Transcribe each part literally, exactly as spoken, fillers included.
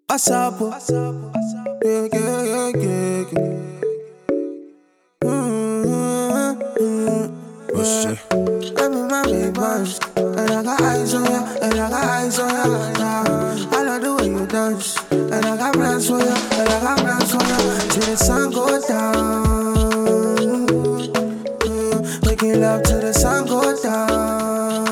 Asapo. Yeah, yeah, yeah, yeah, yeah. Mm-hmm. Yeah. I'm in my big bunch, and I got eyes on ya, and I got eyes on ya. Yeah. I love the way you dance, and I got plans for ya, and I got plans for ya. Till the sun goes down, mm, making love till the sun goes down.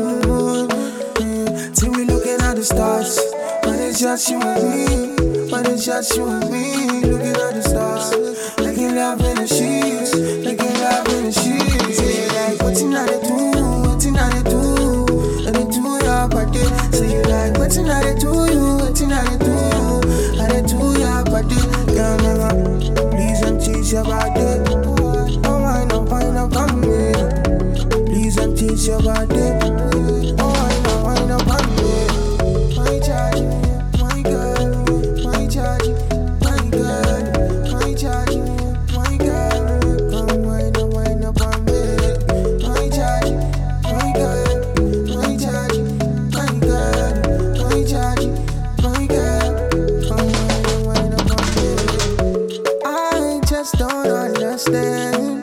Mm, till we looking at the stars, but it's just you and me, but it's just you and me. Looking at the stars, making love in the sheets, making love in the sheets. Say you like what you not do, what you not do, and they do your body. Say you like what you not do, you what you not do, and they do your body. Girl, never please don't tease your body. Oh, I know, I know, come here. Please don't tease your body. Oh, I know, I know, come here. My charge, my girl, my charge, my girl, my charge, my girl. Come wind up, wind up on me. My charge, my girl, my charge, my girl, my charge, my girl. Come wind up, wind up on me. I just don't understand.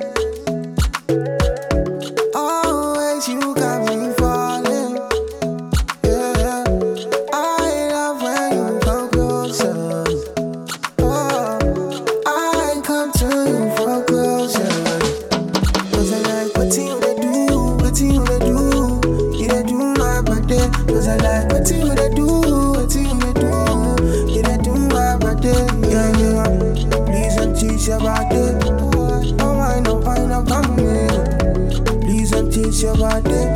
Always you got me falling. Yeah, I love when you come closer. Oh, I come to you for closer. Cause I like what you they do, what you they do. You they do my body. Cause I like what you they do, what you they do. You they do my body. Yeah, yeah. Please don't tease your body. Oh, I know, I know, come here. Please don't tease your body.